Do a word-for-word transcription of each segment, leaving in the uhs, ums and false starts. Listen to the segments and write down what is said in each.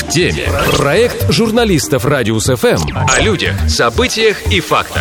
В теме. Проект журналистов Радиус эф эм о людях, событиях и фактах.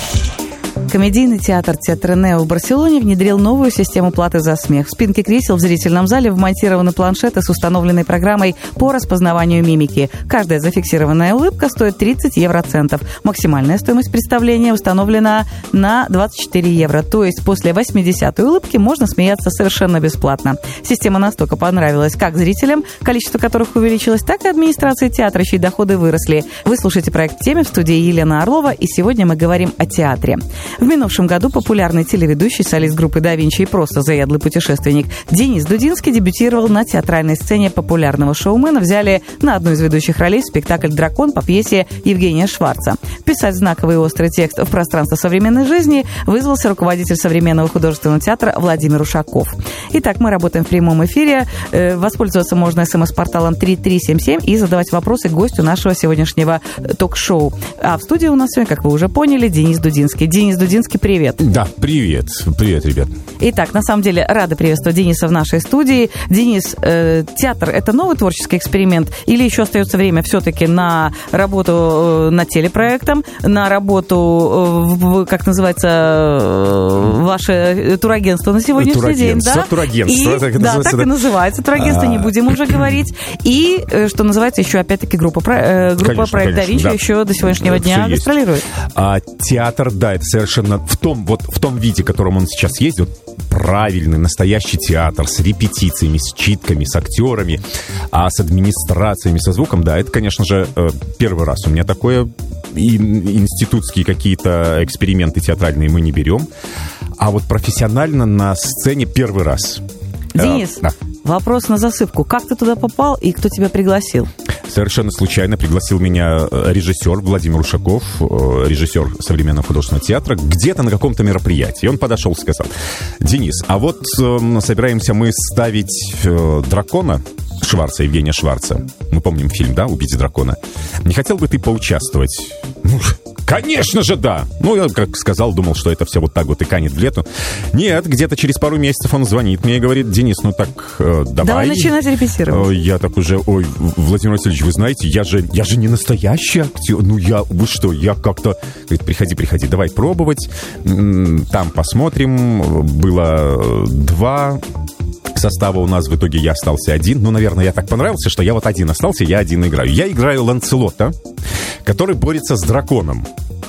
Комедийный театр «Театр Нео» в Барселоне внедрил новую систему платы за смех. В спинке кресел в зрительном зале вмонтированы планшеты с установленной программой по распознаванию мимики. Каждая зафиксированная улыбка стоит тридцать евроцентов. Максимальная стоимость представления установлена на двадцать четыре евро. То есть после восьмидесятой улыбки можно смеяться совершенно бесплатно. Система настолько понравилась как зрителям, количество которых увеличилось, так и администрации театра, чьи доходы выросли. Вы слушаете проект «В теме», в студии Елена Орлова, и сегодня мы говорим о театре. В минувшем году популярный телеведущий, солист группы «Да Винчи» и просто заядлый путешественник Денис Дудинский дебютировал на театральной сцене популярного шоумена. Взяли на одну из ведущих ролей в спектакль «Дракон» по пьесе Евгения Шварца. Вписать знаковый и острый текст в пространство современной жизни вызвался руководитель современного художественного театра Владимир Ушаков. Итак, мы работаем в прямом эфире. Воспользоваться можно смс-порталом три три семь семь и задавать вопросы гостю нашего сегодняшнего ток-шоу. А в студии у нас сегодня, как вы уже поняли, Денис Дудинский. Денис Дудинский, привет. Да, привет. Привет, ребят. Итак, на самом деле, рада приветствовать Дениса в нашей студии. Денис, э, театр – это новый творческий эксперимент или еще остается время все-таки на работу э, над телепроектом, на работу, э, в, как называется, э, ваше турагентство на сегодняшний турагентство, день? Да, турагентство. И, так да, называется, так да. и называется турагентство, а... не будем уже говорить. И, э, что называется, еще опять-таки группа, э, группа конечно, «Проект Да Винчи» да. еще до сегодняшнего дня гастролирует. А, театр, да, это совершенно в том, вот, в том виде, в котором он сейчас есть, вот, правильный, настоящий театр с репетициями, с читками, с актерами, а с администрациями, со звуком, да, это, конечно же, первый раз. У меня такое, и институтские какие-то эксперименты театральные мы не берем, а вот профессионально на сцене первый раз. Денис, а, да. Вопрос на засыпку. Как ты туда попал и кто тебя пригласил? Совершенно случайно пригласил меня режиссер Владимир Ушаков, режиссер современного художественного театра, где-то на каком-то мероприятии. Он подошел и сказал: Денис, а вот э, собираемся мы ставить э, дракона Шварца, Евгения Шварца. Мы помним фильм, да, «Убить дракона». Не хотел бы ты поучаствовать? Ну, конечно же, да. Ну, я, как сказал, думал, что это все вот так вот и канет в лету. Нет, где-то через пару месяцев он звонит мне и говорит: Денис, ну так, э, давай. Давай начинать репетировать. Я так уже, ой, Владимир Васильевич, вы знаете, я же, я же не настоящий актер. Ну, я, вы что, я как-то... Говорит: приходи, приходи, давай пробовать. Там посмотрим. Было два... состава у нас, в итоге я остался один. Ну, наверное, я так понравился, что я вот один остался, я один играю. Я играю Ланселота, который борется с драконом.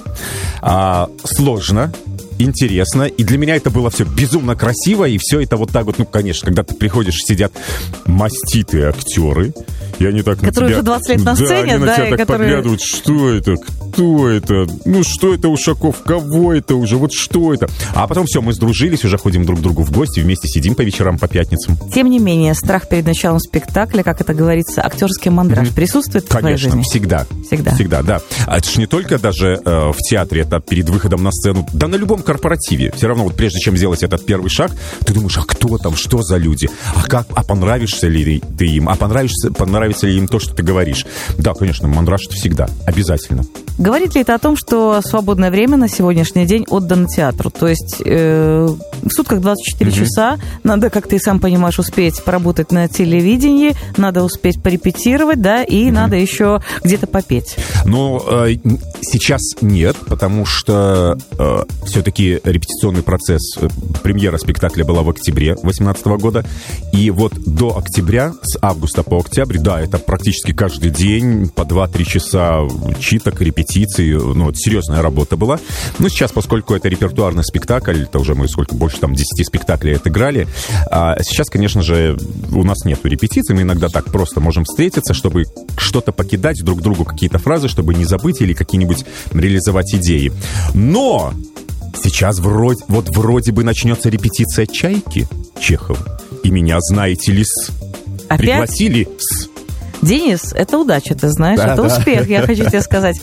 А, сложно, интересно, и для меня это было все безумно красиво, и все это вот так вот, ну, конечно, когда ты приходишь, сидят маститые актеры, и они так на тебя... Которые уже двадцать лет на сцене, да, они на да, тебя так которые... поглядывают: что это, кто это, ну, что это Ушаков, кого это уже, вот что это. А потом все, мы сдружились, уже ходим друг к другу в гости, вместе сидим по вечерам, по пятницам. Тем не менее, страх перед началом спектакля, как это говорится, актерский мандраж, mm-hmm. присутствует в Конечно, твоей жизни? всегда. Всегда. Всегда, да. А это же не только даже э, в театре, это перед выходом на сцену, да на любом корпоративе. Все равно, вот прежде чем сделать этот первый шаг, ты думаешь: а кто там, что за люди, а как, а понравишься ли ты им, а понравишься, понравится ли им то, что ты говоришь. Да, конечно, мандраж — это всегда, обязательно. Говорит ли это о том, что свободное время на сегодняшний день отдано театру? То есть э, в сутках двадцать четыре mm-hmm. часа, надо, как ты сам понимаешь, успеть поработать на телевидении, надо успеть порепетировать, да, и mm-hmm. надо еще где-то попеть. Ну, э, сейчас нет, потому что э, все-таки репетиционный процесс, э, премьера спектакля была в октябре две тысячи восемнадцатого года, и вот до октября, с августа по октябрь, да, это практически каждый день по два-три часа читок, репетиций, ну, это серьезная работа была. Но сейчас, поскольку это репертуарный спектакль, это уже мы сколько, больше там десяти спектаклей отыграли, а сейчас, конечно же, у нас нету репетиций, мы иногда так просто можем встретиться, чтобы что-то покидать друг другу, какие-то фразы, чтобы не забыть или какие-нибудь реализовать идеи. Но сейчас вроде, вот вроде бы начнется репетиция «Чайки» Чехова. И меня, знаете ли, с... пригласили с... Денис, это удача, ты знаешь, да, это да. успех, я хочу тебе сказать.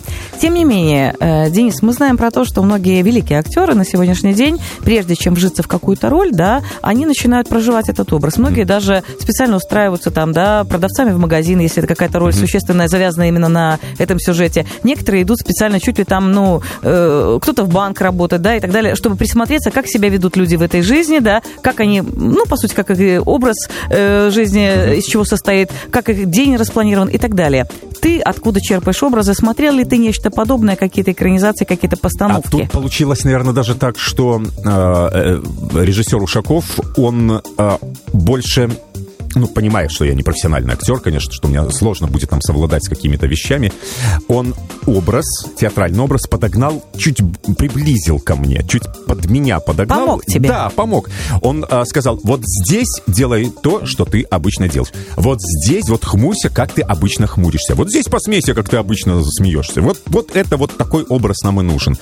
Тем не менее, Денис, мы знаем про то, что многие великие актеры на сегодняшний день, прежде чем вжиться в какую-то роль, да, они начинают проживать этот образ. Многие mm-hmm. даже специально устраиваются там, да, продавцами в магазин, если это какая-то роль mm-hmm. существенная, завязанная именно на этом сюжете. Некоторые идут специально чуть ли там, ну, э, кто-то в банк работает, да, и так далее, чтобы присмотреться, как себя ведут люди в этой жизни, да, как они, ну, по сути, как их образ э, жизни, mm-hmm. из чего состоит, как их день распланирован и так далее. Ты откуда черпаешь образы? Смотрел ли ты нечто подобное, какие-то экранизации, какие-то постановки? А тут получилось, наверное, даже так, что э, режиссер Ушаков, он э, больше... ну, понимая, что я не профессиональный актер, конечно, что мне сложно будет там совладать с какими-то вещами, он образ, театральный образ подогнал, чуть приблизил ко мне, чуть под меня подогнал. Помог тебе? Да, помог. Он а, сказал, вот здесь делай то, что ты обычно делаешь. Вот здесь вот хмурься, как ты обычно хмуришься. Вот здесь посмейся, как ты обычно смеешься. Вот, вот это вот такой образ нам и нужен.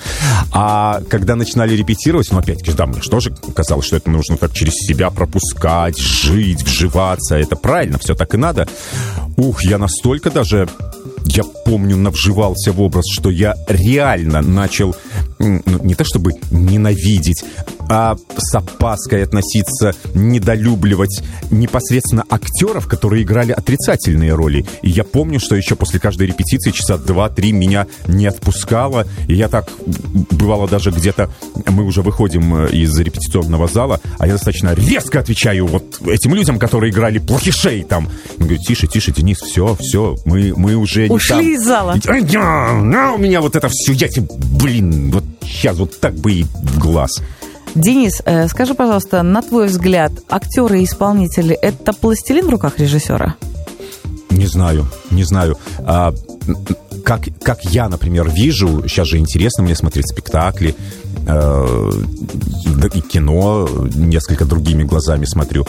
А когда начинали репетировать, ну, опять-таки, да, мне же тоже казалось, что это нужно так через себя пропускать, жить, вживаться. Это правильно, все так и надо. Ух, я настолько даже, я помню, навживался в образ, что я реально начал, ну, не то чтобы ненавидеть, а с опаской относиться, недолюбливать непосредственно актеров, которые играли отрицательные роли. И я помню, что еще после каждой репетиции часа два-три меня не отпускало. И я так, бывало даже где-то, мы уже выходим из репетиционного зала, а я достаточно резко отвечаю вот этим людям, которые играли плохишей там. Я говорю, тише, тише, Денис, все, все, мы, мы уже не ушли там. из зала. А у меня вот это все, я тебе, блин, вот сейчас вот так бы и в глаз. Денис, э, скажи, пожалуйста, на твой взгляд, актеры и исполнители – это пластилин в руках режиссера? Не знаю, не знаю. А, как, как я, например, вижу, сейчас же интересно мне смотреть спектакли, э, и кино, несколько другими глазами смотрю.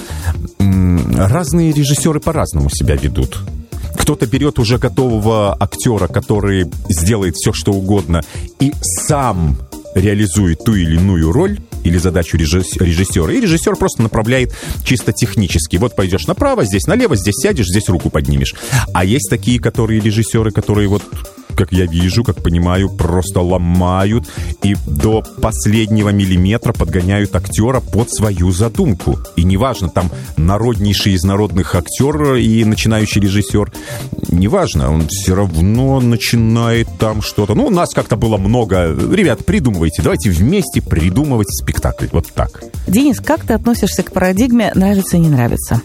Разные режиссеры по-разному себя ведут. Кто-то берет уже готового актера, который сделает все, что угодно, и сам реализует ту или иную роль или задачу режиссера, и режиссер просто направляет чисто технически. Вот пойдешь направо, здесь налево, здесь сядешь, здесь руку поднимешь. А есть такие, которые режиссеры, которые вот, как я вижу, как понимаю, просто ломают и до последнего миллиметра подгоняют актера под свою задумку. И неважно, там народнейший из народных актер и начинающий режиссер, неважно, он все равно начинает там что-то. Ну, у нас как-то было много. Ребят, придумывайте, давайте вместе придумывать спектакль. Вот так. Денис, как ты относишься к парадигме «нравится, не нравится»?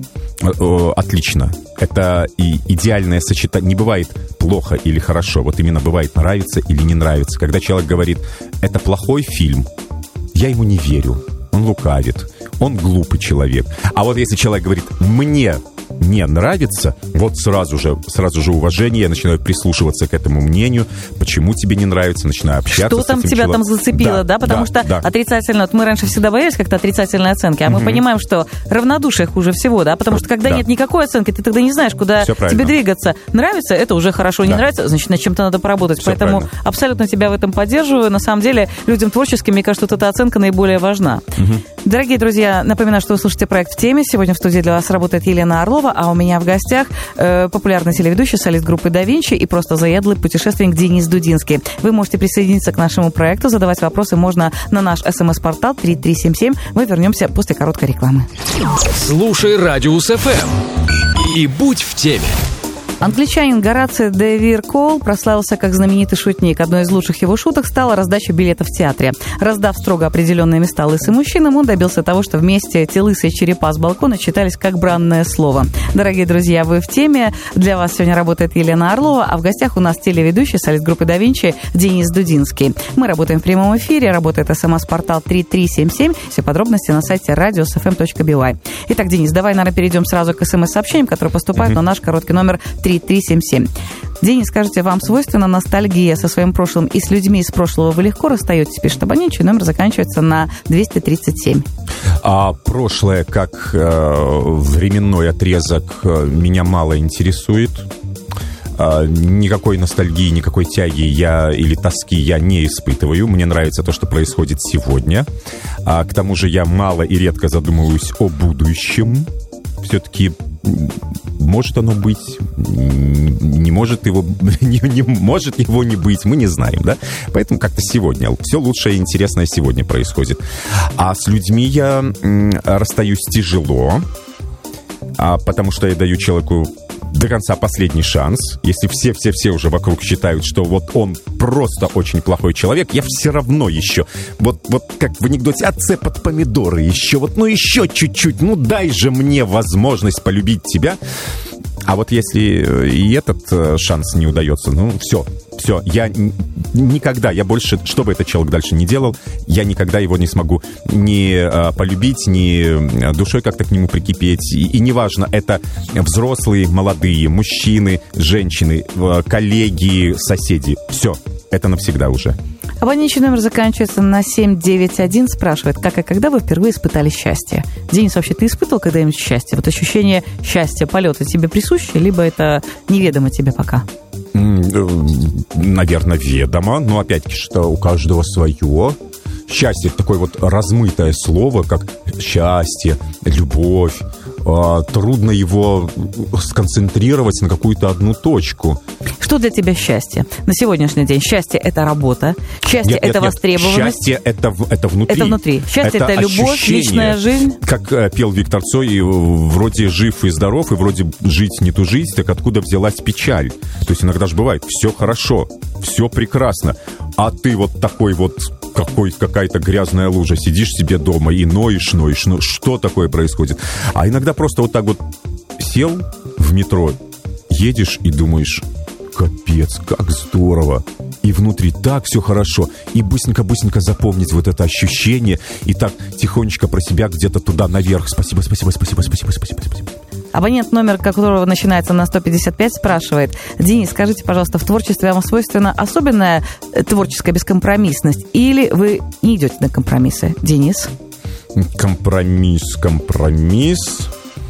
Отлично. Это и идеальное сочетание. Не бывает плохо или хорошо. Вот именно бывает нравится или не нравится. Когда человек говорит, это плохой фильм, я ему не верю. Он лукавит. Он глупый человек. А вот если человек говорит, мне не нравится, вот сразу же, сразу же уважение, я начинаю прислушиваться к этому мнению, почему тебе не нравится, начинаю общаться что с этим там тебя человеком. Там зацепило, да? да? Потому да, что да. отрицательно, вот мы раньше всегда боялись как-то отрицательной оценки, а угу. мы понимаем, что равнодушие хуже всего, да? Потому что когда да. нет никакой оценки, ты тогда не знаешь, куда тебе двигаться. Нравится, это уже хорошо, не да. нравится, значит, над чем-то надо поработать. Все Поэтому правильно. Абсолютно тебя в этом поддерживаю. На самом деле, людям творческим, мне кажется, вот эта оценка наиболее важна. Угу. Дорогие друзья, напоминаю, что вы слушаете проект «В теме». Сегодня в студии для вас работает Елена Орлова, а у меня в гостях э, популярный телеведущий, солист группы «Да Винчи» и просто заядлый путешественник Денис Дудинский. Вы можете присоединиться к нашему проекту, задавать вопросы можно на наш смс-портал три три семь семь. Мы вернемся после короткой рекламы. Слушай Радиус эф эм и будь в теме. Англичанин Гораций де Виркол прославился как знаменитый шутник. Одной из лучших его шуток стала раздача билетов в театре. Раздав строго определенные места лысым мужчинам, он добился того, что вместе эти лысые черепа с балкона читались как бранное слово. Дорогие друзья, вы в теме. Для вас сегодня работает Елена Орлова, а в гостях у нас телеведущий, солист группы «Да Винчи» Денис Дудинский. Мы работаем в прямом эфире, работает смс-портал три три семь семь. Все подробности на сайте радиус эф эм точка би уай. Итак, Денис, давай, наверное, перейдем сразу к смс-сообщениям, которые поступают mm-hmm. на наш короткий номер три три семь семь. Денис, скажите, вам свойственна ностальгия со своим прошлым, и с людьми из прошлого вы легко расстаетесь? Пишет абонент, чей номер заканчивается на двести тридцать семь. А прошлое, как э, временной отрезок, э, меня мало интересует. Э, никакой ностальгии, никакой тяги я или тоски я не испытываю. Мне нравится то, что происходит сегодня. А, к тому же я мало и редко задумываюсь о будущем. Все-таки может оно быть, не может его, не, не может его не быть, мы не знаем, да? Поэтому как-то сегодня, все лучшее и интересное сегодня происходит. А с людьми я расстаюсь тяжело, а, потому что я даю человеку до конца последний шанс. Если все-все-все уже вокруг считают, что вот он просто очень плохой человек, я все равно еще, вот, вот как в анекдоте, отце под помидоры еще, вот, ну еще чуть-чуть, ну дай же мне возможность полюбить тебя. А вот если и этот шанс не удается, ну все, все, я никогда, я больше, что бы этот человек дальше не делал, я никогда его не смогу ни а, полюбить, ни душой как-то к нему прикипеть. И, и неважно, это взрослые, молодые, мужчины, женщины, коллеги, соседи. Все, это навсегда уже. Абонентский номер заканчивается на семь девять один, спрашивает, как и когда вы впервые испытали счастье? Денис, вообще ты испытывал когда-нибудь счастье? Вот ощущение счастья, полета тебе присуще, либо это неведомо тебе пока? Наверное, ведомо, но опять-таки, что у каждого свое. Счастье — это такое вот размытое слово, как счастье, любовь. Трудно его сконцентрировать на какую-то одну точку. Что для тебя счастье? На сегодняшний день счастье — это работа, счастье — это нет, востребованность. Счастье — это, это внутри. Это внутри. Счастье — это, это любовь, ощущение. Личная жизнь. Как э, пел Виктор Цой, вроде жив и здоров, и вроде жить не тужить, так откуда взялась печаль? То есть иногда же бывает, все хорошо, все прекрасно, а ты вот такой вот, какой, какая-то грязная лужа, сидишь себе дома и ноешь, ноешь, ну что такое происходит? А иногда просто вот так вот сел в метро, едешь и думаешь, капец, как здорово. И внутри так все хорошо. И быстренько-быстренько запомнить вот это ощущение. И так тихонечко про себя где-то туда наверх. Спасибо, спасибо, спасибо, спасибо, спасибо, спасибо. Абонент, номер которого начинается на сто пятьдесят пять, спрашивает: Денис, скажите, пожалуйста, в творчестве вам свойственна особенная творческая бескомпромиссность? Или вы не идете на компромиссы? Денис? Компромисс, компромисс...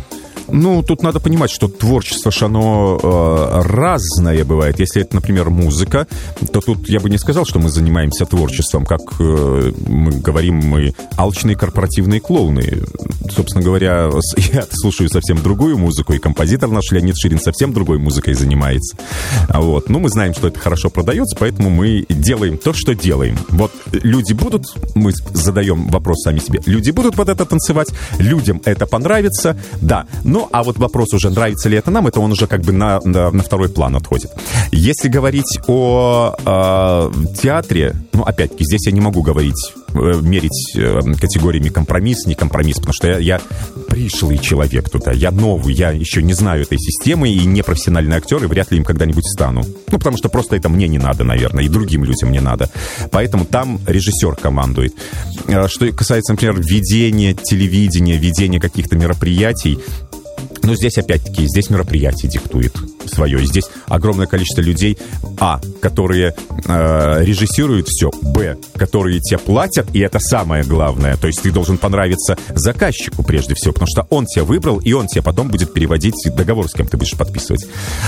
Ну, тут надо понимать, что творчество, ж оно э, разное бывает. Если это, например, музыка, то тут я бы не сказал, что мы занимаемся творчеством. Как э, мы говорим, мы алчные корпоративные клоуны. Собственно говоря, я слушаю совсем другую музыку, и композитор наш Леонид Ширин совсем другой музыкой занимается. Вот. Ну, мы знаем, что это хорошо продается, поэтому мы делаем то, что делаем. Вот люди будут, мы задаем вопрос сами себе, люди будут под это танцевать, людям это понравится, да. Ну, а вот вопрос уже, нравится ли это нам, это он уже как бы на, на, на второй план отходит. Если говорить о э, театре, ну, опять-таки, здесь я не могу говорить, э, мерить э, категориями компромисс, не компромисс, потому что я, я пришлый человек туда, я новый, я еще не знаю этой системы, и непрофессиональный актер, и вряд ли им когда-нибудь стану. Ну, потому что просто это мне не надо, наверное, и другим людям не надо. Поэтому там режиссер командует. Что касается, например, ведения телевидения, ведения каких-то мероприятий, но здесь, опять-таки, здесь мероприятие диктует свое. И здесь огромное количество людей, а, которые э, режиссируют все, б, которые тебе платят, и это самое главное. То есть ты должен понравиться заказчику прежде всего, потому что он тебя выбрал, и он тебе потом будет переводить договор, с кем ты будешь подписывать.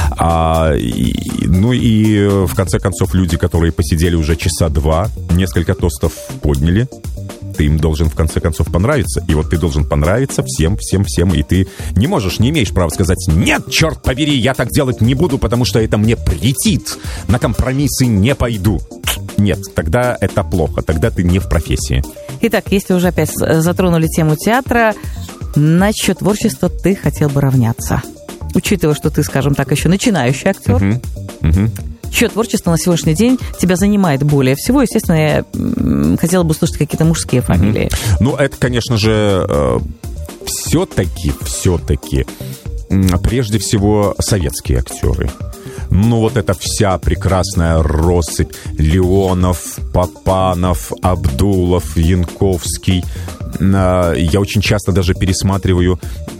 А, и, ну и, в конце концов, люди, которые посидели уже часа два, несколько тостов подняли, ты им должен, в конце концов, понравиться. И вот ты должен понравиться всем, всем, всем. И ты не можешь, не имеешь права сказать: нет, черт побери, я так делать не буду, потому что это мне претит. На компромиссы не пойду. Нет, тогда это плохо. Тогда ты не в профессии. Итак, если уже опять затронули тему театра, на чье творчество ты хотел бы равняться? Учитывая, что ты, скажем так, еще начинающий актер. Угу. Угу. Чье творчество на сегодняшний день тебя занимает более всего? Естественно, я хотела бы услышать какие-то мужские фамилии. Mm-hmm. Ну, это, конечно же, э, все-таки, все-таки, э, прежде всего, советские актеры. Ну, вот эта вся прекрасная россыпь: Леонов, Папанов, Абдулов, Янковский. Я очень часто даже пересматриваю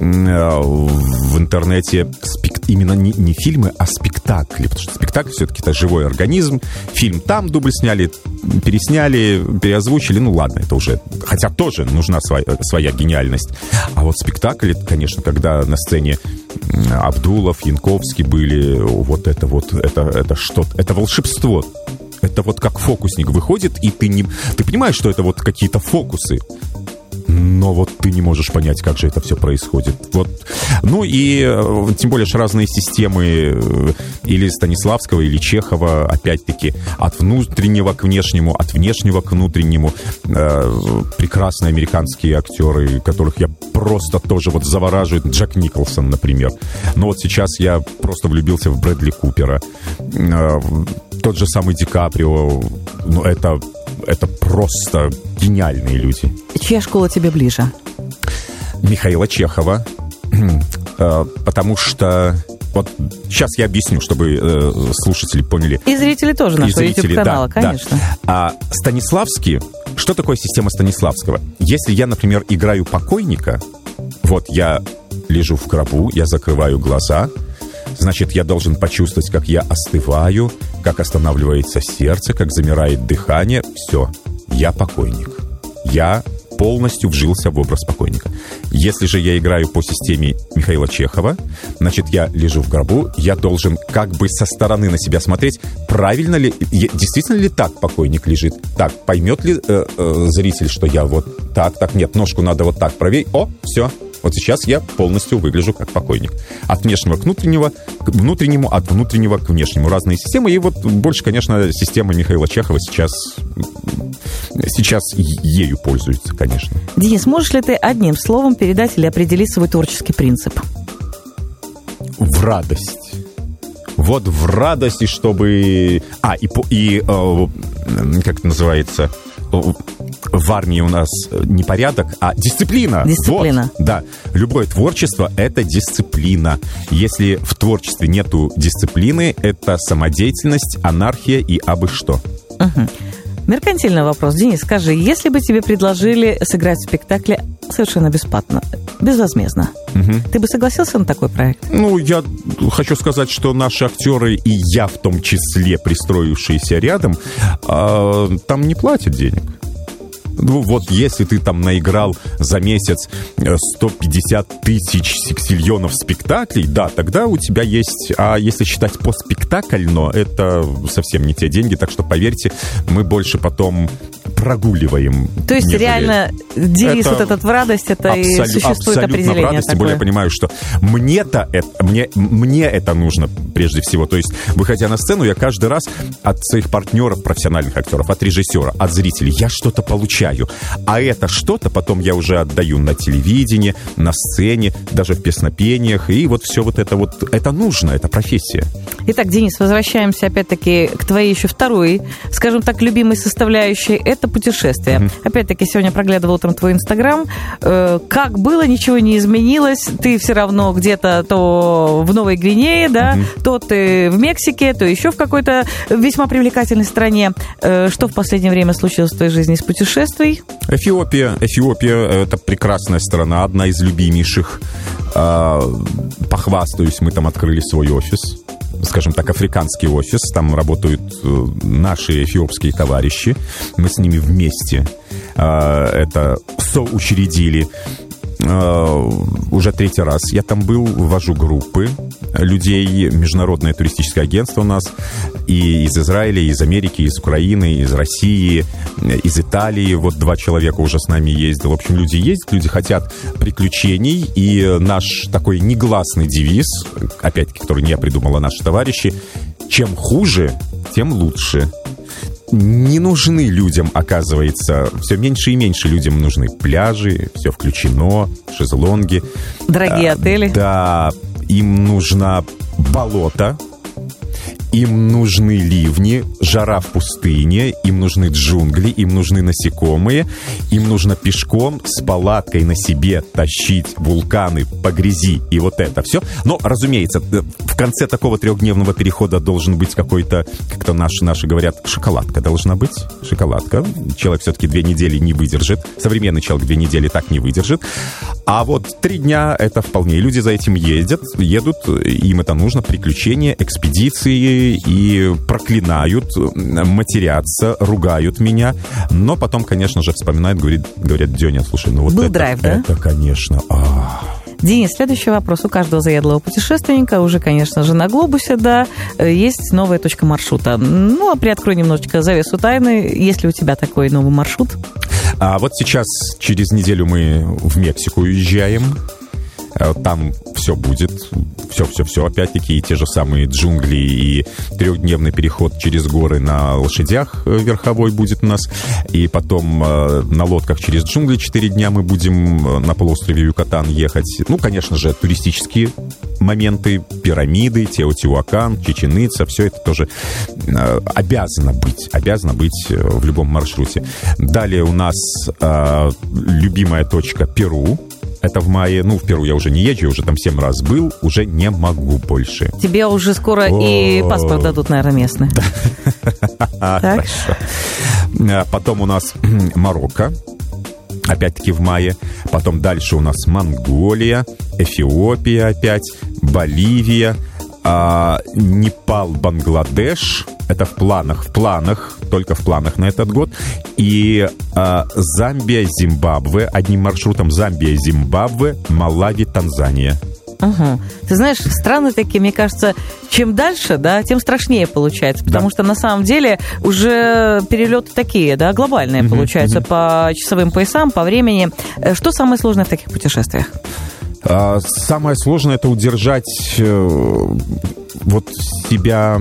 в интернете спек... именно не, не фильмы, а спектакли, потому что спектакль все-таки это живой организм. Фильм там дубль сняли, пересняли, переозвучили, ну ладно, это уже... Хотя тоже нужна своя, своя гениальность. А вот спектакль, конечно, когда на сцене Абдулов, Янковский были, вот это вот, это, это что-то, это волшебство. Это вот как фокусник выходит, и ты, не, ты понимаешь, что это вот какие-то фокусы. но вот ты не можешь понять, как же это все происходит. Вот. Ну и тем более же разные системы или Станиславского, или Чехова, опять-таки, от внутреннего к внешнему, от внешнего к внутреннему. Прекрасные американские актеры, которых я просто тоже вот завораживает. Джек Николсон, например. Но вот сейчас я просто влюбился в Брэдли Купера. Тот же самый Ди Каприо. Ну, это, это просто гениальные люди. Чья школа тебе ближе? Михаила Чехова. Потому что... Вот сейчас я объясню, чтобы э, слушатели поняли. И зрители тоже нашего YouTube-канала, да, конечно. Да. А Станиславский... Что такое система Станиславского? Если я, например, играю покойника, вот я лежу в гробу, я закрываю глаза, значит, я должен почувствовать, как я остываю, как останавливается сердце, как замирает дыхание. Все, я покойник. Я полностью вжился в образ покойника. Если же я играю по системе Михаила Чехова, значит, я лежу в гробу, я должен как бы со стороны на себя смотреть, правильно ли, действительно ли так покойник лежит, так, поймет ли э, э, зритель, что я вот так, так, нет, ножку надо вот так проверить, о, все, вот сейчас я полностью выгляжу как покойник. От внешнего к внутреннему, к внутреннему, от внутреннего к внешнему. Разные системы, и вот больше, конечно, система Михаила Чехова сейчас... Сейчас ею пользуются, конечно. Денис, можешь ли ты одним словом передать или определить свой творческий принцип? В радость. Вот в радости, чтобы... А, и, и э, как это называется... В армии у нас не порядок, а дисциплина. Дисциплина. Вот, да. Любое творчество — это дисциплина. Если в творчестве нету дисциплины, это самодеятельность, анархия и абы что. Угу. Меркантильный вопрос. Денис, скажи, если бы тебе предложили сыграть в спектакле совершенно бесплатно, безвозмездно, угу. ты бы согласился на такой проект? Ну, я хочу сказать, что наши актеры, и я в том числе, пристроившиеся рядом, э, там не платят денег. Ну, вот если ты там наиграл за месяц сто пятьдесят тысяч сексильонов спектаклей, да, тогда у тебя есть... А если считать постспектакльно, это совсем не те деньги, так что, поверьте, мы больше потом прогуливаем. То есть нежели... реально девиз вот этот в радость, это абсолю... и существует определение в радость, такое. Тем более я понимаю, что мне-то это, мне, мне это нужно прежде всего. То есть, выходя на сцену, я каждый раз от своих партнеров, профессиональных актеров, от режиссера, от зрителей, я что-то получаю. А это что-то потом я уже отдаю на телевидении, на сцене, даже в песнопениях. И вот все вот это вот, это нужно, это профессия. Итак, Денис, возвращаемся опять-таки к твоей еще второй, скажем так, любимой составляющей. Это путешествие. Mm-hmm. Опять-таки, сегодня проглядывал утром твой Инстаграм. Э, как было, ничего не изменилось. Ты все равно где-то то в Новой Гвинее, да, mm-hmm. то ты в Мексике, то еще в какой-то весьма привлекательной стране. Э, что в последнее время случилось в твоей жизни с путешествием? Эфиопия. Эфиопия — это прекрасная страна, одна из любимейших. Похвастаюсь, мы там открыли свой офис, скажем так, африканский офис. Там работают наши эфиопские товарищи. Мы с ними вместе это соучредили. Уже третий раз я там был, вожу группы людей, международное туристическое агентство у нас и из Израиля, и из Америки, и из Украины, и из России, из Италии. Вот два человека уже с нами ездил. В общем, люди ездят, люди хотят приключений, и наш такой негласный девиз, опять-таки, который не я придумал, а наши товарищи: чем хуже, тем лучше. Не нужны людям, оказывается, все меньше и меньше людям нужны пляжи, все включено, шезлонги. Дорогие а, отели. Да, им нужно болото, им нужны ливни, жара в пустыне, им нужны джунгли, им нужны насекомые, им нужно пешком с палаткой на себе тащить вулканы по грязи и вот это все. Но, разумеется, в конце такого трехдневного перехода должен быть какой-то, как-то наши, наши говорят, шоколадка должна быть. Шоколадка. Человек все-таки две недели не выдержит. Современный человек две недели так не выдержит. А вот три дня это вполне. Люди за этим ездят, едут, им это нужно, приключения, экспедиции, и проклинают, матерятся, ругают меня, но потом, конечно же, вспоминают, говорят, говорят: Дёня, слушай, ну вот был это, драйв, да? Это, конечно. А-а-а. Денис, следующий вопрос. У каждого заядлого путешественника, уже, конечно же, на глобусе, да, есть новая точка маршрута. Ну, а приоткрой немножечко завесу тайны. Есть ли у тебя такой новый маршрут? А вот сейчас, через неделю мы в Мексику уезжаем. Там все будет, все-все-все, опять-таки, и те же самые джунгли, и трехдневный переход через горы на лошадях верховой будет у нас, и потом на лодках через джунгли четыре дня мы будем на полуострове Юкатан ехать. Ну, конечно же, туристические моменты, пирамиды, Теотиуакан, Чичен-Ица, все это тоже обязано быть, обязано быть в любом маршруте. Далее у нас любимая точка Перу. Это в мае. Ну, в Перу я уже не езжу, уже там семь раз был, уже не могу больше. Тебе уже скоро и паспорт дадут, наверное, местные. Хорошо. Потом у нас Марокко, опять-таки в мае. Потом дальше у нас Монголия, Эфиопия опять, Боливия, Непал, Бангладеш. Это в планах, в планах, только в планах на этот год. И э, Замбия, Зимбабве, одним маршрутом Замбия, Зимбабве, Малави, Танзания. Угу. Ты знаешь, страны такие, мне кажется, чем дальше, да, тем страшнее получается. Потому да. что на самом деле уже перелеты такие, да, глобальные угу, получаются угу. по часовым поясам, по времени. Что самое сложное в таких путешествиях? А, самое сложное — это удержать э, вот себя...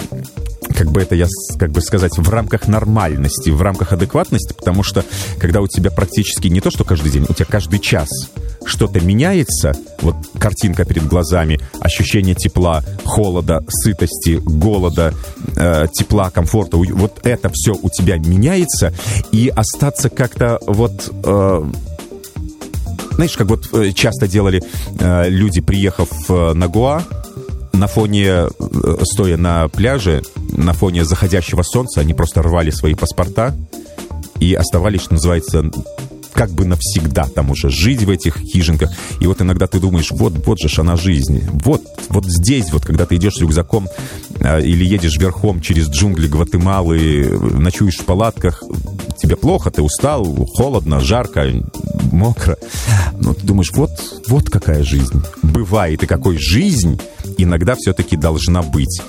как бы это, я, как бы сказать, в рамках нормальности, в рамках адекватности, потому что, когда у тебя практически не то, что каждый день, у тебя каждый час что-то меняется, вот картинка перед глазами, ощущение тепла, холода, сытости, голода, э, тепла, комфорта, вот это все у тебя меняется, и остаться как-то вот... Э, знаешь, как вот часто делали э, люди, приехав э, на Гоа, на фоне, стоя на пляже, на фоне заходящего солнца, они просто рвали свои паспорта и оставались, что называется, как бы навсегда там уже, жить в этих хижинках. И вот иногда ты думаешь, вот, вот же ж она жизнь. Вот, вот здесь, вот когда ты идешь с рюкзаком э, или едешь верхом через джунгли Гватемалы, ночуешь в палатках, тебе плохо, ты устал, холодно, жарко, мокро. Но ты думаешь, вот, вот какая жизнь. Бывает, и какой жизнь иногда все-таки должна быть.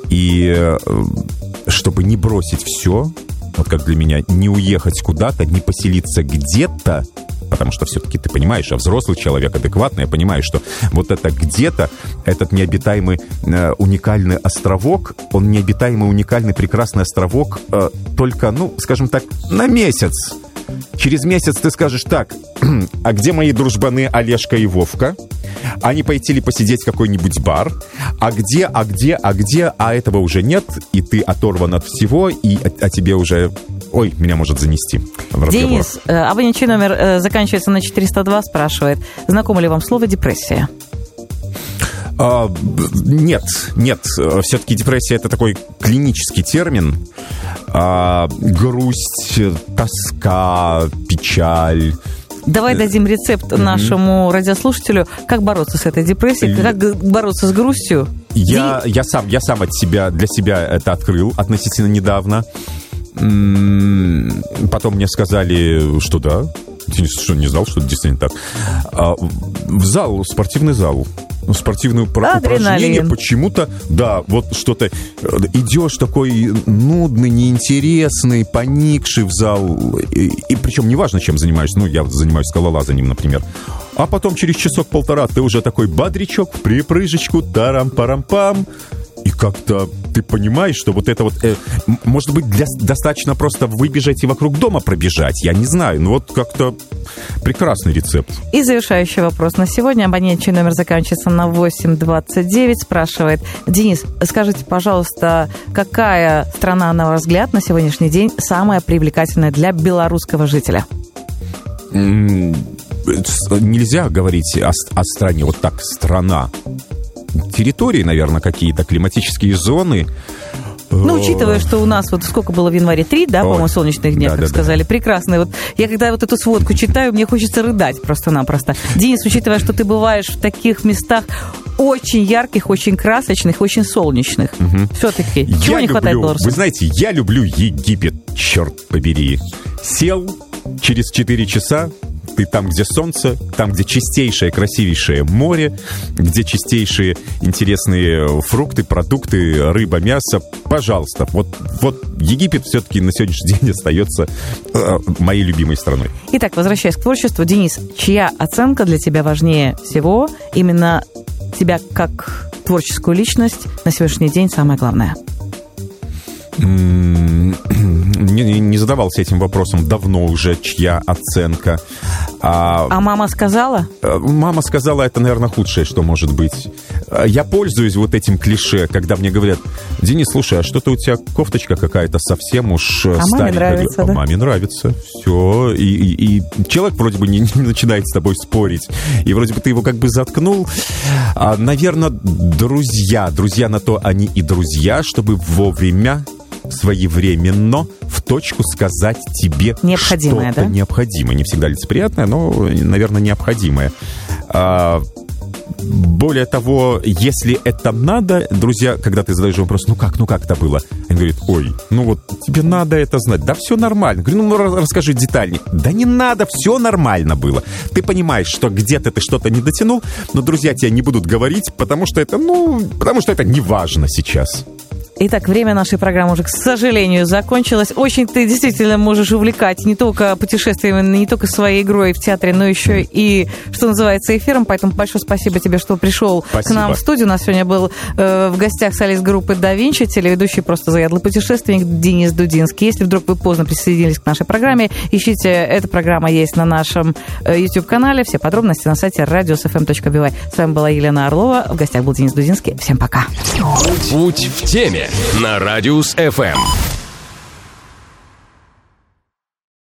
И чтобы не бросить все, вот как для меня, не уехать куда-то, не поселиться где-то, потому что все-таки ты понимаешь, а взрослый человек адекватный, я понимаю, что вот это где-то, этот необитаемый э, уникальный островок, он необитаемый, уникальный, прекрасный островок э, только, ну, скажем так, на месяц. Через месяц ты скажешь, так, а где мои дружбаны Олежка и Вовка? Они пойти посидеть в какой-нибудь бар. А где, а где, а где? А этого уже нет, и ты оторван от всего, и а, а тебе уже... Ой, меня может занести в разговор. Денис, абонентский номер заканчивается на четыреста два, спрашивает, знакомо ли вам слово «депрессия»? А, нет, нет. Все-таки депрессия — это такой клинический термин. А, грусть, тоска, печаль. Давай дадим рецепт mm-hmm. нашему радиослушателю, как бороться с этой депрессией, как бороться с грустью. Я, И... я, сам, я сам от себя, для себя это открыл относительно недавно. Потом мне сказали, что да. Я что, не знал, что это действительно так. А, в зал, спортивный зал. Спортивное упражнение почему-то, да, вот что-то идешь такой нудный, неинтересный, поникший в зал, и, и причем неважно, чем занимаешься, ну, я занимаюсь скалолазанием, например, а потом через часок-полтора ты уже такой бодрячок, в припрыжечку, тарам-парам-пам, и как-то ты понимаешь, что вот это вот... Э, может быть, для, достаточно просто выбежать и вокруг дома пробежать. Я не знаю. Но вот как-то прекрасный рецепт. И завершающий вопрос на сегодня. Абонентский номер заканчивается на восемь двадцать девять. Спрашивает. Денис, скажите, пожалуйста, какая страна, на ваш взгляд, на сегодняшний день самая привлекательная для белорусского жителя? Нельзя говорить о, о стране. Вот так, страна. Территории, наверное, какие-то, климатические зоны. Ну, учитывая, что у нас вот сколько было в январе, три, да, Ой, по-моему, солнечных дней, да, как да, сказали, да. Прекрасные. Вот я когда вот эту сводку читаю, мне хочется рыдать просто-напросто. Денис, учитывая, что ты бываешь в таких местах очень ярких, очень красочных, очень солнечных, угу. все-таки чего я не люблю, хватает белорусам? Вы знаете, я люблю Египет, черт побери. Сел через четыре часа Ты там, где солнце, там, где чистейшее, красивейшее море, где чистейшие интересные фрукты, продукты, рыба, мясо. Пожалуйста. Вот, вот Египет все-таки на сегодняшний день остается э, моей любимой страной. Итак, возвращаясь к творчеству, Денис, чья оценка для тебя важнее всего? Именно тебя как творческую личность на сегодняшний день самое главное? Не, не задавался этим вопросом давно уже, чья оценка. А, а мама сказала? Мама сказала, это, наверное, худшее, что может быть. Я пользуюсь вот этим клише, когда мне говорят: Денис, слушай, а что-то у тебя кофточка какая-то совсем уж а старенькая. Маме нравится, а да? Маме нравится. Все. И, и, и человек вроде бы не, не начинает с тобой спорить. И вроде бы ты его как бы заткнул. А, наверное, друзья. Друзья на то они и друзья, чтобы вовремя, своевременно, в точку сказать тебе необходимое, что-то да? необходимое. Не всегда лицеприятное, но, наверное, необходимое. А, более того, если это надо, друзья, когда ты задаешь вопрос, ну как, ну как это было? Они говорят: ой, ну вот тебе надо это знать. Да все нормально. Говорю, ну расскажи детальнее. Да не надо, все нормально было. Ты понимаешь, что где-то ты что-то не дотянул, но друзья тебе не будут говорить, потому что это, ну, потому что это не важно сейчас. Итак, время нашей программы уже, к сожалению, закончилось. Очень ты действительно можешь увлекать не только путешествиями, не только своей игрой в театре, но еще и, что называется, эфиром. Поэтому большое спасибо тебе, что пришел спасибо. К нам в студию. У нас сегодня был э, в гостях солист группы «Да Винчи», телеведущий «Просто заядлый путешественник» Денис Дудинский. Если вдруг вы поздно присоединились к нашей программе, ищите, эта программа есть на нашем э, YouTube-канале. Все подробности на сайте радиус эф эм точка би вай. С вами была Елена Орлова. В гостях был Денис Дудинский. Всем пока. Путь в теме на Радиус эф эм.